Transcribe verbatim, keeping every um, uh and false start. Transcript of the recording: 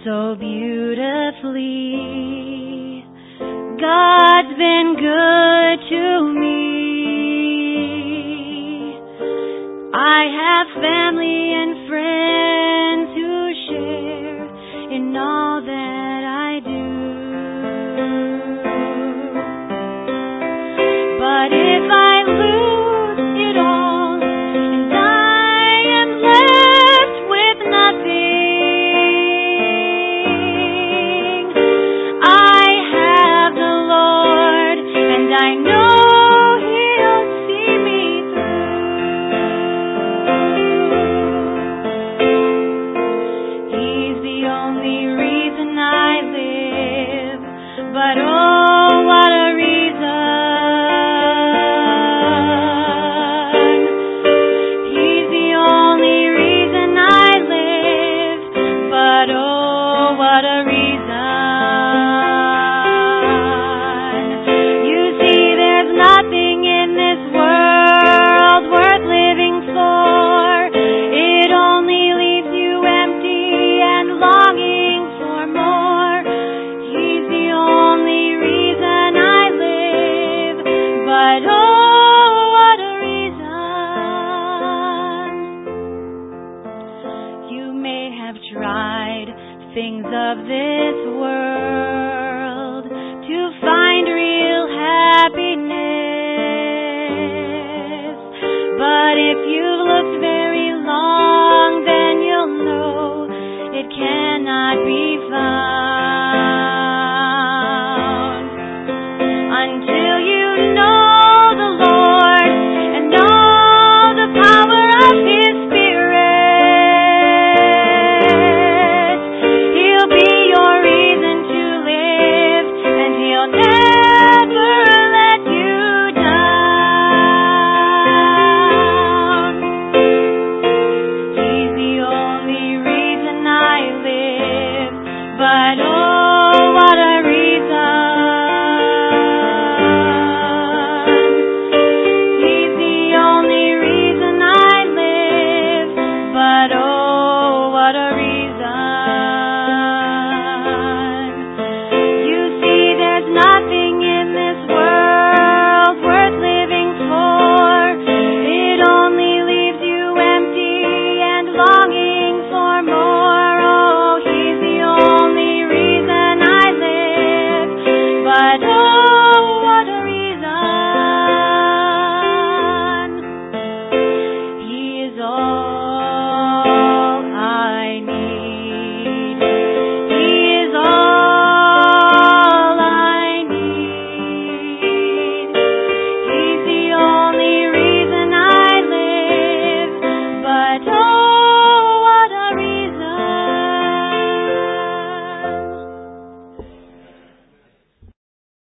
so beautifully. God's been good to me. I have family and friends who share in all that I do. But if I lose it all and I am left with nothing, I have the Lord, and I know He'll see me through. He's the only reason I live, but oh, what a reason. He's the only reason I live, but oh, what a reason. You see, there's nothing in this world worth living for. It only leaves you empty and longing for more. He's the only reason I live, but oh, what a reason. You may have tried things of this world to find real happiness, but if